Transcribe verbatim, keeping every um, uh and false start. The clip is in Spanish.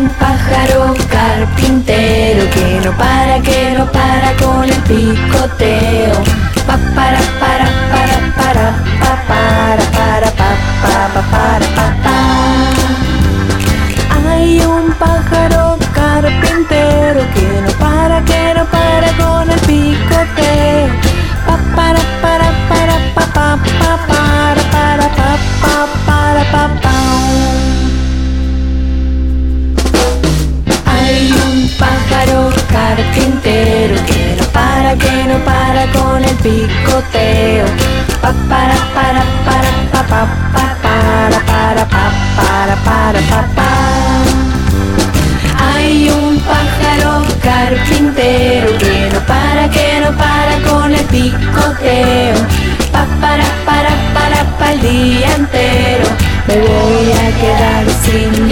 un pájaro carpintero que no para, que no para con el picoteo. Pa para para para para pa para para pa pa pa para pa pa. Hay un pájaro carpintero que no para, que no para con el picoteo. Pa para para para pa pa pa para para pa pa para pa pa. Hay un pájaro carpintero que no para, que no para con el picoteo. Pa para para para pa pa pa para para pa para para pa pa. Hay un pájaro carpintero que no para, que no para con el picoteo. Pa para para para pa el día entero. Me voy a quedar sin